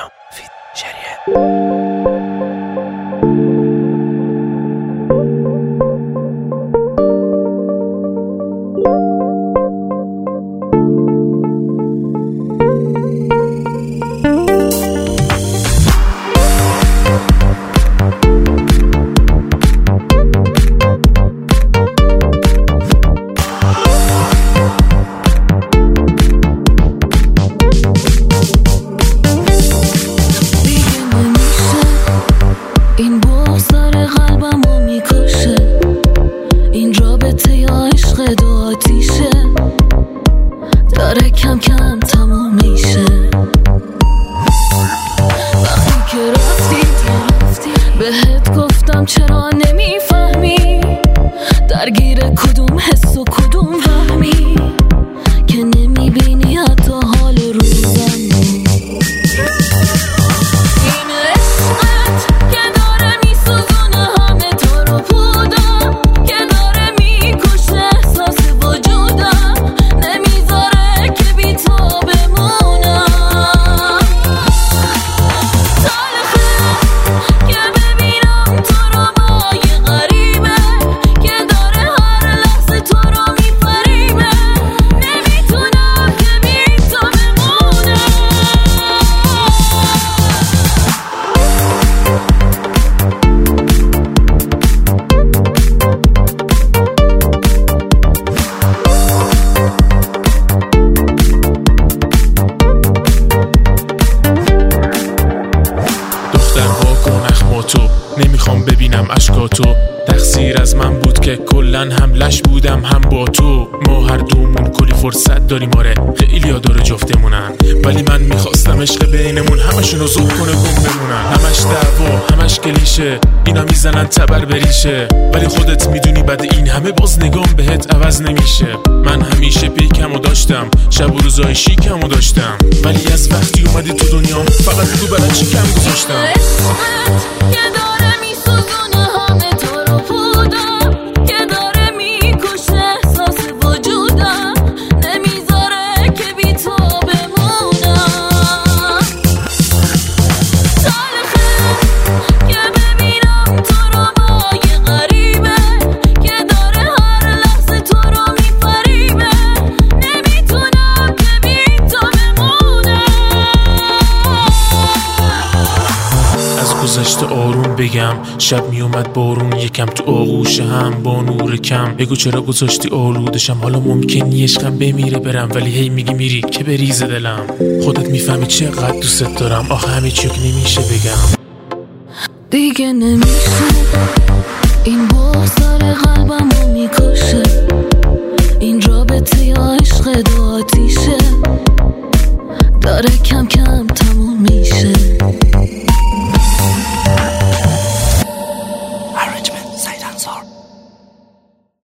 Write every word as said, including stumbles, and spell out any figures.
دنیا فیت شریعه. چرا نمیفهمی درگیر کدوم حس و کدوم وهمی که نمیبینی حتی حال روزم این عشقت که داره میسوزونه همه تو رو بودم که داره میکشه احساس وجودم نمیذاره که بی تو بمونم تلخه که ببینم تو نمیخوام ببینم اشکاتو تقصیر از من بود که کلن هم لش بودم هم با تو ما هر دومون کلی فرصت داریم آره خیلی ها داره جفتمونن ولی من میخواستم عشق بینمون همشونو زود کنه گم بمونن همش دعوا همش کلیشه اینا میزنن تبر بریشه ولی خودت میدونی بعد این همه باز نگام بهت عوض نمیشه من همیشه پیکمو داشتم شب و روزای شیکمو داشتم ولی از وقتی اومدی تو دنیام فقط تو برای چی کم گذاشتم گذشته آروم بگم شب می اومد بارون یکم تو آغوش هم با نور کم بگو چرا گذاشتی آلودشم حالا ممکنی عشقم بمیره برم ولی هی میگی میری که بریزه دلم خودت میفهمی چقدر دوست دارم آخه همه چیک نمیشه بگم دیگه نمیشه این بغض داره قلبمو میکشه این رابطه یا عشق دو آتیشه داره کم کم تموم میشه